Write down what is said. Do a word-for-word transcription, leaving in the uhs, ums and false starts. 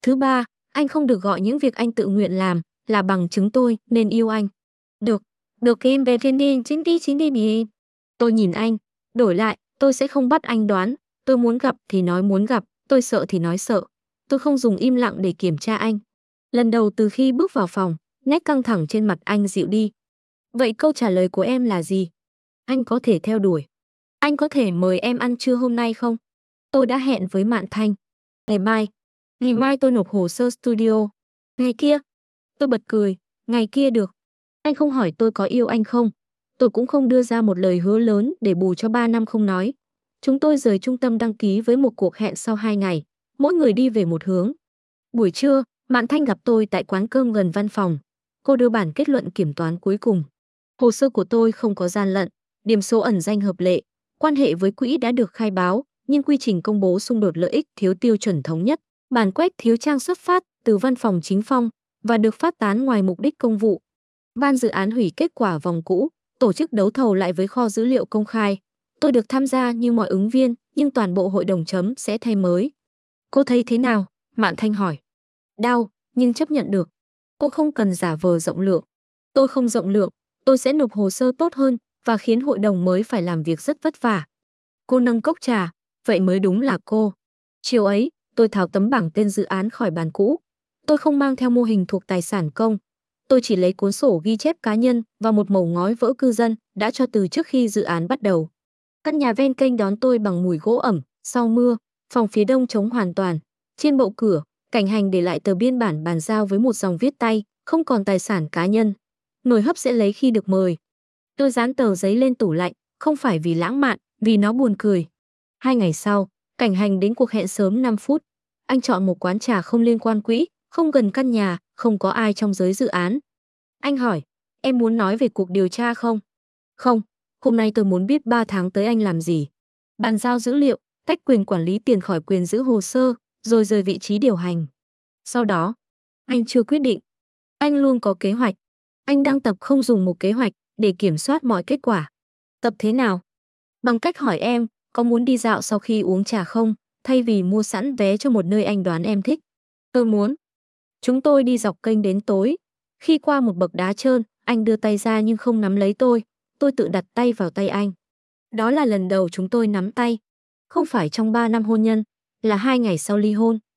Thứ ba, anh không được gọi những việc anh tự nguyện làm là bằng chứng tôi nên yêu anh. Được, được em về thiên đi chính đi chính đi nhỉ. Tôi nhìn anh, đổi lại, tôi sẽ không bắt anh đoán, tôi muốn gặp thì nói muốn gặp, tôi sợ thì nói sợ. Tôi không dùng im lặng để kiểm tra anh. Lần đầu từ khi bước vào phòng, nét căng thẳng trên mặt anh dịu đi. Vậy câu trả lời của em là gì? Anh có thể theo đuổi. Anh có thể mời em ăn trưa hôm nay không? Tôi đã hẹn với Mạn Thanh. Ngày mai. Ngày mai tôi nộp hồ sơ studio. Ngày kia. Tôi bật cười. Ngày kia được. Anh không hỏi tôi có yêu anh không. Tôi cũng không đưa ra một lời hứa lớn để bù cho ba năm không nói. Chúng tôi rời trung tâm đăng ký với một cuộc hẹn sau hai ngày. Mỗi người đi về một hướng. Buổi trưa, Mạn Thanh gặp tôi tại quán cơm gần văn phòng. Cô đưa bản kết luận kiểm toán cuối cùng. Hồ sơ của tôi không có gian lận, điểm số ẩn danh hợp lệ, quan hệ với quỹ đã được khai báo, nhưng quy trình công bố xung đột lợi ích thiếu tiêu chuẩn thống nhất, bản quét thiếu trang xuất phát từ văn phòng chính phong và được phát tán ngoài mục đích công vụ. Ban dự án hủy kết quả vòng cũ, tổ chức đấu thầu lại với kho dữ liệu công khai. Tôi được tham gia như mọi ứng viên, nhưng toàn bộ hội đồng chấm sẽ thay mới. Cô thấy thế nào? Mạn Thanh hỏi. Đau, nhưng chấp nhận được. Cô không cần giả vờ rộng lượng. Tôi không rộng lượng, tôi sẽ nộp hồ sơ tốt hơn và khiến hội đồng mới phải làm việc rất vất vả. Cô nâng cốc trà, vậy mới đúng là cô. Chiều ấy, tôi tháo tấm bảng tên dự án khỏi bàn cũ. Tôi không mang theo mô hình thuộc tài sản công. Tôi chỉ lấy cuốn sổ ghi chép cá nhân và một mẩu ngói vỡ cư dân đã cho từ trước khi dự án bắt đầu. Căn nhà ven kênh đón tôi bằng mùi gỗ ẩm, sau mưa, phòng phía đông trống hoàn toàn. Trên bộ cửa, Cảnh Hành để lại tờ biên bản bàn giao với một dòng viết tay, không còn tài sản cá nhân. Nồi hấp sẽ lấy khi được mời. Tôi dán tờ giấy lên tủ lạnh, không phải vì lãng mạn, vì nó buồn cười. Hai ngày sau, Cảnh Hành đến cuộc hẹn sớm năm phút. Anh chọn một quán trà không liên quan quỹ, không gần căn nhà, không có ai trong giới dự án. Anh hỏi, em muốn nói về cuộc điều tra không? Không, hôm nay tôi muốn biết ba tháng tới anh làm gì. Bàn giao dữ liệu, tách quyền quản lý tiền khỏi quyền giữ hồ sơ, rồi rời vị trí điều hành. Sau đó, anh chưa quyết định. Anh luôn có kế hoạch. Anh đang tập không dùng một kế hoạch để kiểm soát mọi kết quả. Tập thế nào? Bằng cách hỏi em, có muốn đi dạo sau khi uống trà không, thay vì mua sẵn vé cho một nơi anh đoán em thích. Tôi muốn. Chúng tôi đi dọc kênh đến tối. Khi qua một bậc đá trơn, anh đưa tay ra nhưng không nắm lấy tôi. Tôi tự đặt tay vào tay anh. Đó là lần đầu chúng tôi nắm tay. Không phải trong ba năm hôn nhân, là hai ngày sau ly hôn.